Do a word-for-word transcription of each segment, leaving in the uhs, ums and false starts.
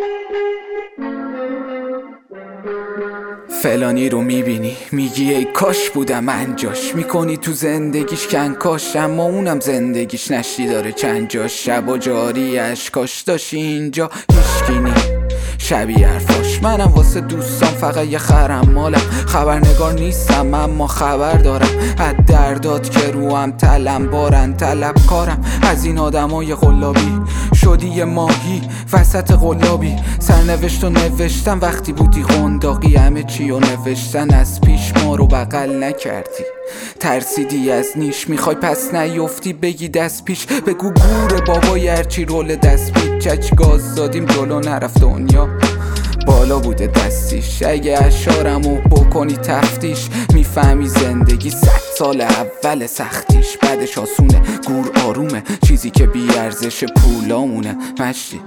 فلانی رو میبینی میگی ای کاش بودم انجاش، میکنی تو زندگیش کنکاش، اما اونم زندگیش نشتی داره چند جاش. شب و جاریش کاش داشتی اینجا هیشگینی شبیه حرفاش. منم واسه دوستان فقط یه خرم مالم، خبرنگار نیستم اما خبر دارم از دردات که روم تلم بارن طلبکارم از این آدمای قلابی. شدی یه ماهی وسط قلابی، سرنوشت و نوشتم وقتی بودی قنداقی، همه چی و نوشتن از پیش ما رو بغل نکردی. ترسیدی از نیش میخوای پس نیفتی بگی دست پیش، بگو گوره بابا هرچی رول دست پیچ. چچ گاز دادیم جلو نرفت دنیا بالا بوده دستیش. اگه اشارمو بکنی تفتیش میفهمی زندگی صد سال اول سختیش، بعدش آسونه گور آرومه چیزی که بی ارزش پولامونه. مشتی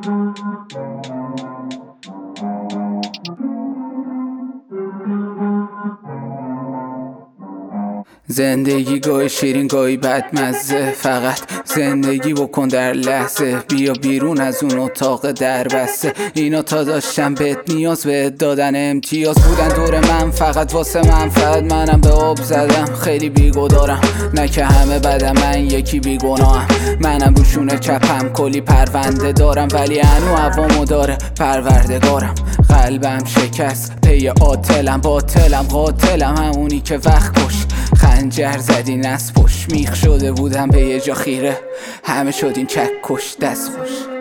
زندگی گاهی شیرین گاهی بدمزه، فقط زندگی بکن در لحظه. بیا بیرون از اون اتاق در بسته، اینا تا داشتم بهت نیاز بهت دادن امتیاز بودن دور من فقط واسه منفعت. منم به آب زدم خیلی بیگدارم، نه که همه بدم من یکی بیگناهم. منم روشونه چپم کلی پرونده دارم ولی هنو عوامو داره پروردگارم. قلبم شکست پی عاطلم باطلم قاتلم، همونی که وقت کش خنجر زدی نسپش. میخ شده بودم به یه جا خیره همه شدیم چک کش دست خوش.